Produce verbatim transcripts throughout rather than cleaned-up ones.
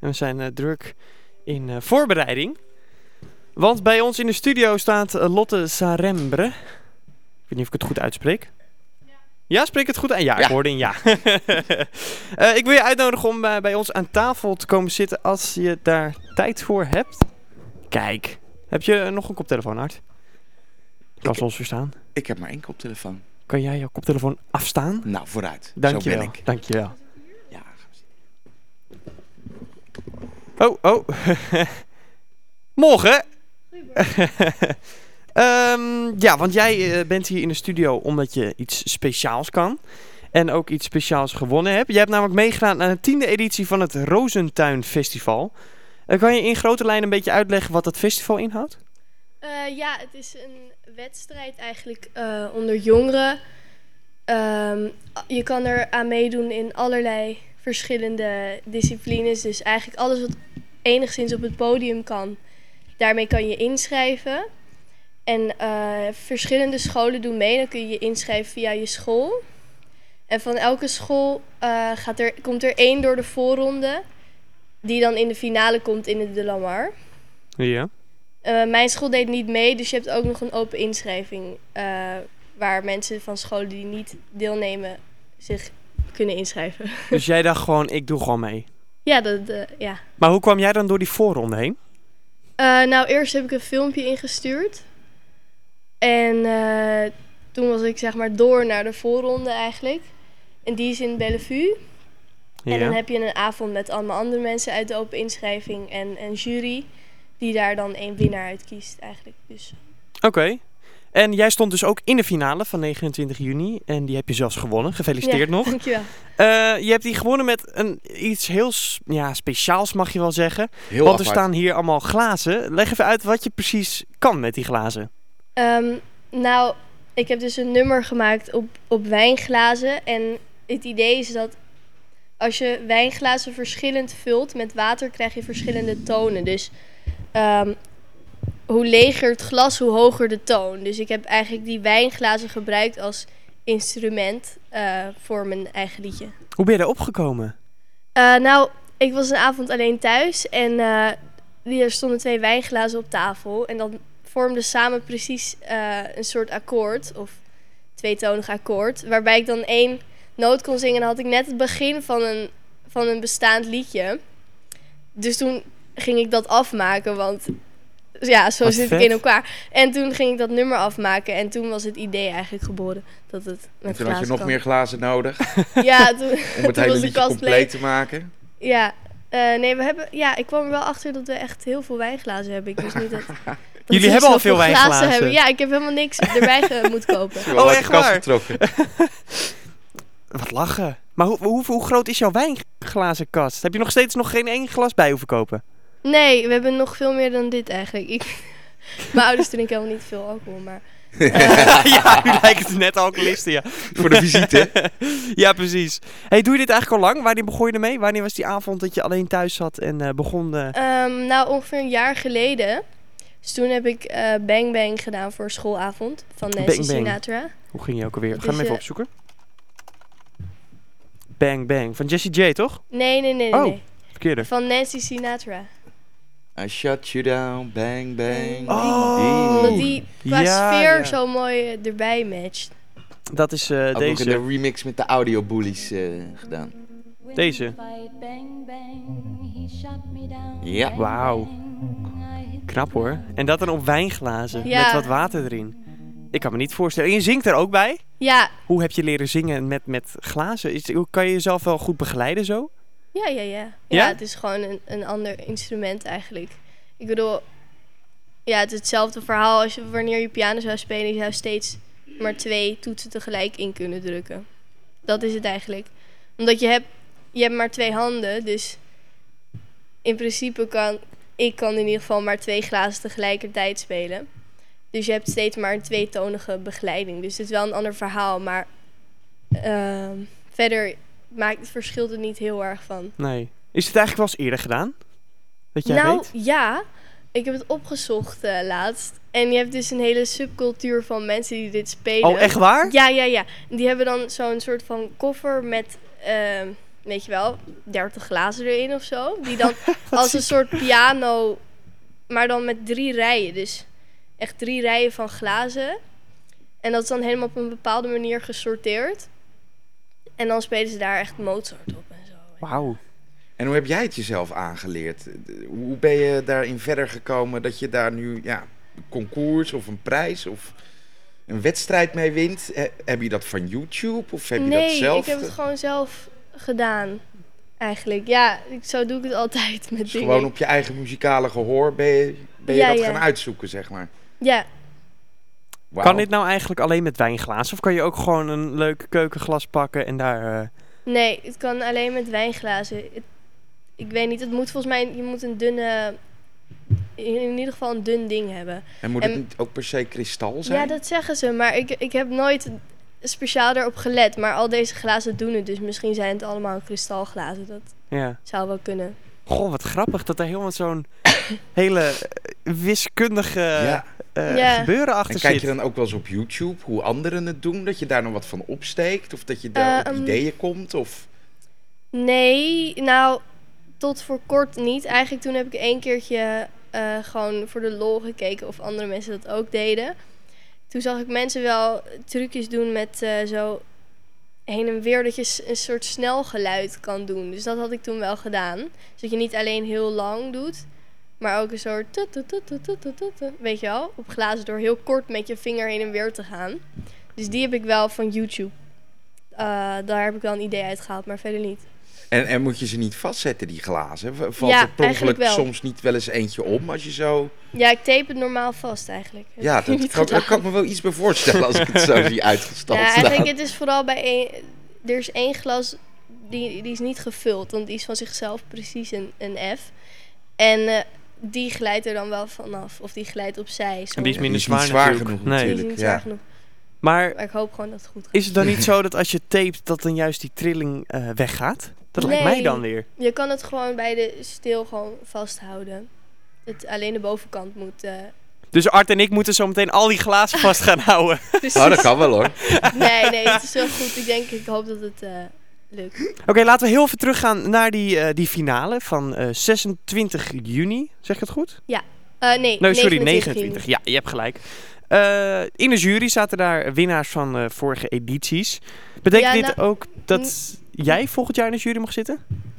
En we zijn uh, druk in uh, voorbereiding. Want bij ons in de studio staat uh, Lotte Sarembre. Ik weet niet of ik het goed uitspreek. Ja, ja spreek ik het goed uit? Ja, ja, ik hoorde een ja. uh, ik wil je uitnodigen om uh, bij ons aan tafel te komen zitten als je daar tijd voor hebt. Kijk, heb je uh, nog een koptelefoon, Art? Kan ze ons verstaan? Ik heb maar één koptelefoon. Kan jij jouw koptelefoon afstaan? Nou, vooruit. Dank Zo je ben wel. ik. Dank je wel. Ja, gaan we zitten. Oh, oh. Morgen. um, ja, want jij uh, bent hier in de studio omdat je iets speciaals kan. En ook iets speciaals gewonnen hebt. Je hebt namelijk meegedaan aan de tiende editie van het Rozentuin Festival. Uh, kan je in grote lijnen een beetje uitleggen wat dat festival inhoudt? Uh, ja, het is een wedstrijd eigenlijk uh, onder jongeren. Um, je kan er aan meedoen in allerlei verschillende disciplines. Dus eigenlijk alles wat enigszins op het podium kan, daarmee kan je inschrijven. En uh, verschillende scholen doen mee. Dan kun je je inschrijven via je school. En van elke school uh, gaat er, komt er één door de voorronde, die dan in de finale komt in de De La Mar. Ja. Uh, mijn school deed niet mee, dus je hebt ook nog een open inschrijving. Uh, waar mensen van scholen die niet deelnemen zich kunnen inschrijven. Dus jij dacht gewoon, ik doe gewoon mee? Ja, dat, uh, ja. Maar hoe kwam jij dan door die voorronde heen? Uh, nou, eerst heb ik een filmpje ingestuurd. En uh, toen was ik zeg maar door naar de voorronde eigenlijk. En die is in Bellevue. Ja. En dan heb je een avond met allemaal andere mensen uit de open inschrijving en een jury die daar dan één winnaar uit kiest eigenlijk. Dus. Oké. Okay. En jij stond dus ook in de finale van negenentwintig juni. En die heb je zelfs gewonnen. Gefeliciteerd ja, nog. Dankjewel. Uh, je hebt die gewonnen met een, iets heel ja, speciaals, mag je wel zeggen. Heel Want er apart. staan hier allemaal glazen. Leg even uit wat je precies kan met die glazen. Um, nou, ik heb dus een nummer gemaakt op, op wijnglazen. En het idee is dat als je wijnglazen verschillend vult met water, krijg je verschillende tonen. Dus um, hoe leger het glas, hoe hoger de toon. Dus ik heb eigenlijk die wijnglazen gebruikt als instrument uh, voor mijn eigen liedje. Hoe ben je daar opgekomen? Uh, nou, ik was een avond alleen thuis en uh, er stonden twee wijnglazen op tafel. En dan vormden samen precies uh, een soort akkoord, of tweetonig akkoord, waarbij ik dan één noot kon zingen. En dan had ik net het begin van een, van een bestaand liedje. Dus toen ging ik dat afmaken, want ja, zo Wat zit vet. ik in elkaar. En toen ging ik dat nummer afmaken en toen was het idee eigenlijk geboren dat het met En toen had je nog kan. meer glazen nodig Ja, toen, om het toen hele was de liedje kast compleet leeg. te maken. Ja, uh, nee, we hebben, ja, ik kwam er wel achter dat we echt heel veel wijnglazen hebben. Ik wist niet dat, dat Jullie we hebben al zoveel veel glazen wijnglazen. hebben. Ja, ik heb helemaal niks erbij ge- moeten kopen. Wel Oh, uit de echt kast waar? getrokken. Wat lachen. Maar hoe, hoe, hoe groot is jouw wijnglazenkast? Heb je nog steeds nog geen één glas bij hoeven kopen? Nee, we hebben nog veel meer dan dit eigenlijk. Ik, mijn ouders drinken helemaal niet veel alcohol, maar Ja, nu lijkt het net alcoholisten, ja. Voor de visite. Ja, precies. Hey, doe je dit eigenlijk al lang? Wanneer begon je ermee? Wanneer was die avond dat je alleen thuis zat en uh, begon... Uh... Um, nou, ongeveer een jaar geleden. Dus toen heb ik uh, Bang Bang gedaan voor schoolavond van Nancy Bang Bang. Sinatra. Hoe ging je ook alweer? Het Ga hem is, even uh, opzoeken. Bang Bang. Van Jessie J, toch? Nee, nee, nee, nee. Oh. nee. Verkeerde. Van Nancy Sinatra. I shut you down, bang bang. Oh. Omdat die qua Ja, sfeer ja. zo mooi uh, erbij matcht. Dat is uh, Ook nog deze. in de remix met de audio bullies uh, gedaan. Deze. Ja. Wauw. Knap hoor. En dat dan op wijnglazen. Ja. Met wat water erin. Ik kan me niet voorstellen. En je zingt er ook bij? Ja, Hoe heb je leren zingen met, met glazen? Is, hoe kan je jezelf wel goed begeleiden zo? ja, ja, ja. Ja? Ja, het is gewoon een, een ander instrument eigenlijk. Ik bedoel, ja, het is hetzelfde verhaal als je wanneer je piano zou spelen. Je zou steeds maar twee toetsen tegelijk in kunnen drukken. Dat is het eigenlijk. Omdat je hebt, je hebt maar twee handen, dus in principe kan ik kan in ieder geval maar twee glazen tegelijkertijd spelen. Dus je hebt steeds maar een tweetonige begeleiding. Dus het is wel een ander verhaal, maar uh, verder maakt het verschilt er niet heel erg van. Nee. Is het eigenlijk wel eens eerder gedaan? Dat jij nou, weet? ja. Ik heb het opgezocht uh, laatst. En je hebt dus een hele subcultuur van mensen die dit spelen. Oh, echt waar? Ja, ja, ja. Die hebben dan zo'n soort van koffer met uh, weet je wel, dertig glazen erin of zo. Die dan als een soort piano, maar dan met drie rijen. Dus echt drie rijen van glazen. En dat is dan helemaal op een bepaalde manier gesorteerd. En dan spelen ze daar echt Mozart op en zo. Wauw. En hoe heb jij het jezelf aangeleerd? Hoe ben je daarin verder gekomen dat je daar nu ja, een concours of een prijs of een wedstrijd mee wint? He, heb je dat van YouTube of heb je nee, dat zelf? Nee, ik heb het gewoon zelf gedaan. Eigenlijk, ja, zo doe ik het altijd met dus dingen. Gewoon op je eigen muzikale gehoor ben je, ben je ja, dat ja. gaan uitzoeken, zeg maar. Ja. Wow. Kan dit nou eigenlijk alleen met wijnglazen? Of kan je ook gewoon een leuk keukenglas pakken en daar... Uh... Nee, het kan alleen met wijnglazen. Het, ik weet niet, het moet volgens mij... Je moet een dunne... In ieder geval een dun ding hebben. En moet en, het niet ook per se kristal zijn? Ja, dat zeggen ze. Maar ik, ik heb nooit speciaal erop gelet. Maar al deze glazen doen het. Dus misschien zijn het allemaal kristalglazen. Dat ja. zou wel kunnen. Goh, wat grappig dat er helemaal zo'n hele wiskundige ja. uh, ja. gebeuren achter en zit. kijk je dan ook wel eens op YouTube hoe anderen het doen? Dat je daar nog wat van opsteekt? Of dat je daar uh, op um, ideeën komt? Of... Nee, nou, tot voor kort niet. Eigenlijk toen heb ik één keertje uh, gewoon voor de lol gekeken of andere mensen dat ook deden. Toen zag ik mensen wel trucjes doen met uh, zo heen en weer, dat je een soort snel geluid kan doen. Dus dat had ik toen wel gedaan. Dus dat je niet alleen heel lang doet, maar ook een soort... Tut, tut, tut, tut, tut, tut, weet je wel? Op glazen door heel kort met je vinger heen en weer te gaan. Dus die heb ik wel van YouTube. Uh, daar heb ik wel een idee uitgehaald, maar verder niet. En, en moet je ze niet vastzetten, die glazen? Valt ja, er per ongeluk soms niet wel eens eentje om als je zo... Ja, ik tape het normaal vast eigenlijk. Dat ja, dat kan, daar kan ik me wel iets bij voorstellen als ik het zo zie uitgestald. Ja, eigenlijk het is vooral bij één... Er is één glas, die, die is niet gevuld, want die is van zichzelf precies een, een F. En uh, die glijdt er dan wel vanaf, of die glijdt opzij. En die is minder zwaar, zwaar genoeg nee. natuurlijk. Die is niet ja. zwaar genoeg. Maar, maar ik hoop gewoon dat het goed gaat. Is het dan niet zo dat als je tapet, dat dan juist die trilling uh, weggaat? Dat nee, lijkt mij dan weer. Je kan het gewoon bij de steel gewoon vasthouden. Het, alleen de bovenkant moet... Uh... Dus Art en ik moeten zo meteen al die glazen vast gaan houden. Oh, dat kan wel hoor. Nee, nee, het is wel goed. Ik denk, ik hoop dat het uh, lukt. Oké, okay, laten we heel even teruggaan naar die, uh, die finale van uh, zesentwintig juni. Zeg ik het goed? Ja. Uh, nee, no, sorry, negenentwintig negenentwintig. Ja, je hebt gelijk. Uh, in de jury zaten daar winnaars van uh, vorige edities. Betekent ja, dit nou, ook dat n- jij volgend jaar in de jury mag zitten?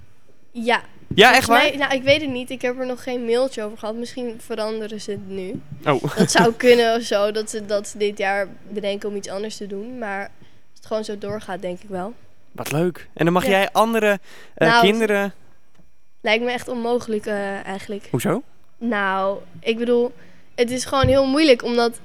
Ja. Ja, echt waar? Mij, nou, ik weet het niet. Ik heb er nog geen mailtje over gehad. Misschien veranderen ze het nu. Oh. Dat zou kunnen of zo. Dat ze dat dit jaar bedenken om iets anders te doen. Maar als het gewoon zo doorgaat, denk ik wel. Wat leuk. En dan mag ja. jij andere uh, nou, kinderen... Lijkt me echt onmogelijk uh, eigenlijk. Hoezo? Nou, ik bedoel... Het is gewoon heel moeilijk, omdat...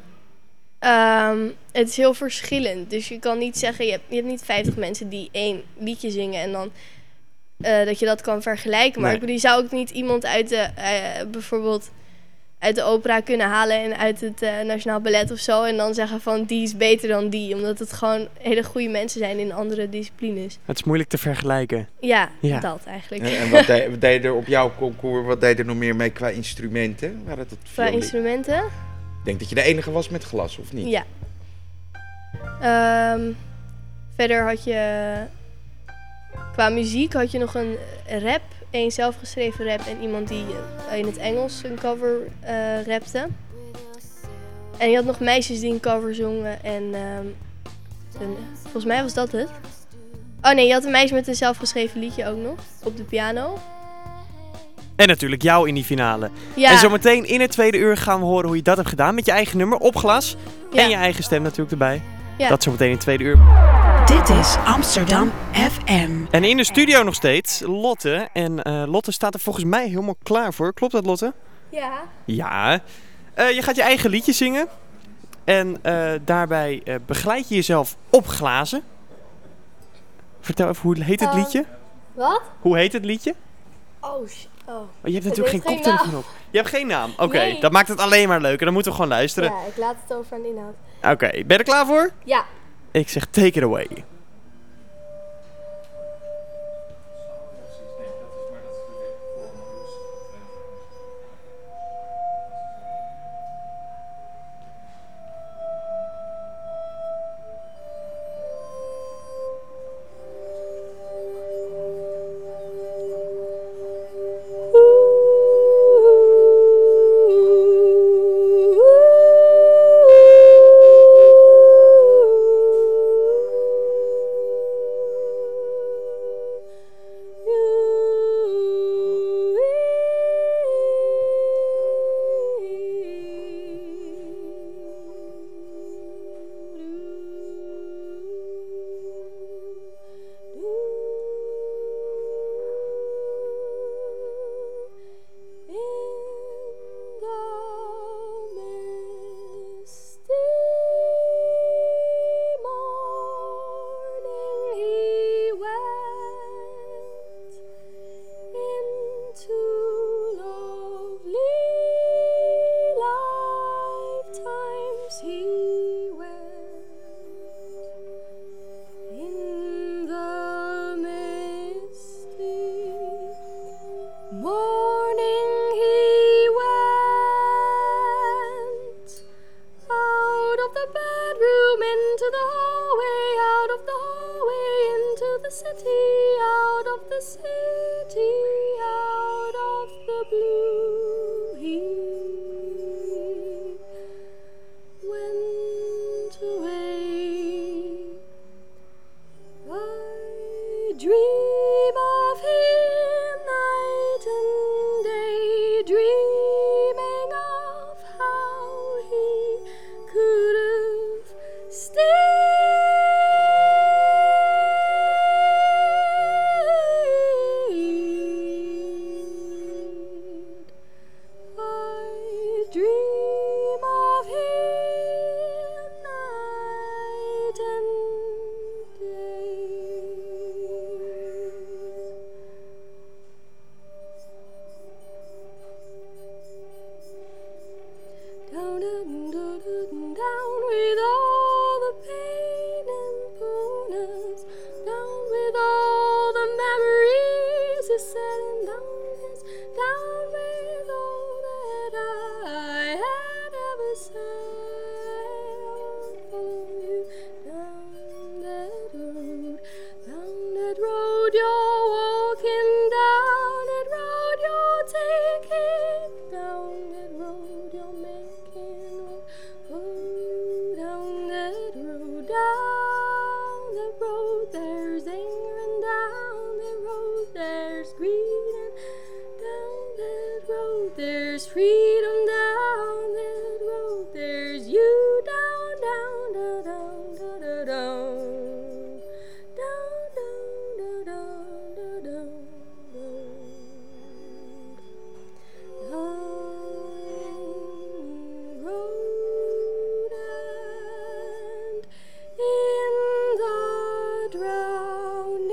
Um, het is heel verschillend. Dus je kan niet zeggen... Je hebt, je hebt niet vijftig mensen die één liedje zingen en dan... Uh, dat je dat kan vergelijken. Maar nee. ik bedoel, je zou ook niet iemand uit de... Uh, bijvoorbeeld uit de opera kunnen halen en uit het uh, Nationaal Ballet of zo. En dan zeggen van, die is beter dan die. Omdat het gewoon hele goede mensen zijn in andere disciplines. Het is moeilijk te vergelijken. Ja, ja. dat eigenlijk. En, en wat, deed, wat deed er op jouw concours, wat deed er nog meer mee qua instrumenten? Waar het qua instrumenten? Ik denk dat je de enige was met glas, of niet? Ja. Um, verder had je... Qua muziek had je nog een rap. Een zelfgeschreven rap en iemand die in het Engels een cover uh, rapte. En je had nog meisjes die een cover zongen. En um, een, volgens mij was dat het. Oh nee, je had een meisje met een zelfgeschreven liedje ook nog. Op de piano. En natuurlijk jou in die finale. Ja. En zometeen in het tweede uur gaan we horen hoe je dat hebt gedaan. Met je eigen nummer op glas. Ja. En je eigen stem natuurlijk erbij. Ja. Dat zometeen in het tweede uur. Dit is Amsterdam F M. En in de studio nog steeds Lotte. En uh, Lotte staat er volgens mij helemaal klaar voor. Klopt dat, Lotte? Ja. Ja. Uh, je gaat je eigen liedje zingen. En uh, daarbij uh, begeleid je jezelf op glazen. Vertel even, hoe heet het uh, liedje? Wat? Hoe heet het liedje? Oh, shit. Oh. Oh, je hebt natuurlijk geen koptelefoon op. Je hebt geen naam. Oké, okay, nee. Dat maakt het alleen maar leuker. Dan moeten we gewoon luisteren. Ja, ik laat het over aan de inhoud. Oké, okay, ben je er klaar voor? Ja. Ik zeg take it away. There's freedom down that road. There's you down, down, down, down, down, down, down, down, down, down, down, down. In the drowning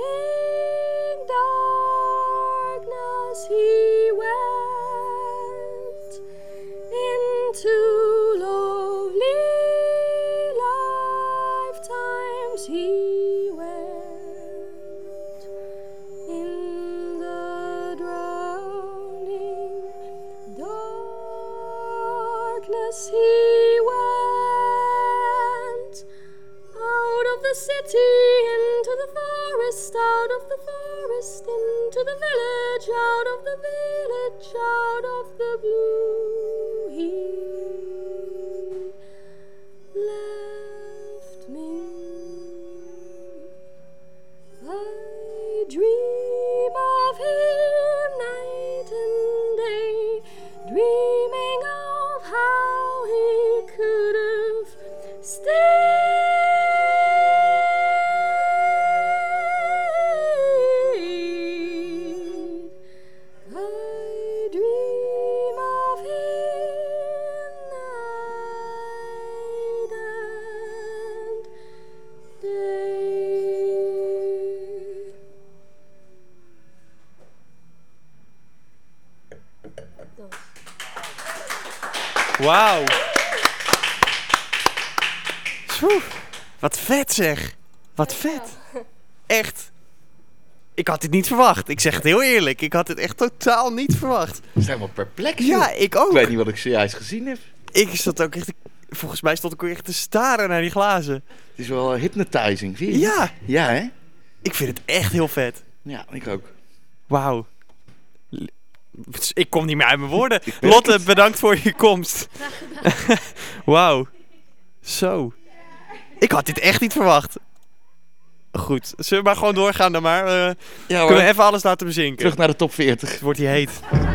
darkness he went, into lovely lifetimes he went. In the drowning darkness he went, out of the city into the forest, out of the forest into the village, out of the village, out of the blue, he left me. I dream of him night and day, dreaming of how he could have stayed. I dream of him night and day. Wauw. Zo, wat vet zeg. Wat vet. Echt. Ik had dit niet verwacht. Ik zeg het heel eerlijk. Ik had het echt totaal niet verwacht. Ik sta helemaal perplex. Ja, joh. ik ook. Ik weet niet wat ik zojuist gezien heb. Ik zat ook echt... Volgens mij stond ik ook echt te staren naar die glazen. Het is wel hypnotizing, zie je? Ja. Ja, hè? Ik vind het echt heel vet. Ja, ik ook. Wauw. L- Ik kom niet meer uit mijn woorden. weet Lotte, het. bedankt voor je komst. Wauw. Zo. Ik had dit echt niet verwacht. Goed. Zullen we maar gewoon doorgaan dan maar? Uh, Ja, kunnen we hoor. even alles laten bezinken? Terug naar de top veertig. Het wordt hier heet.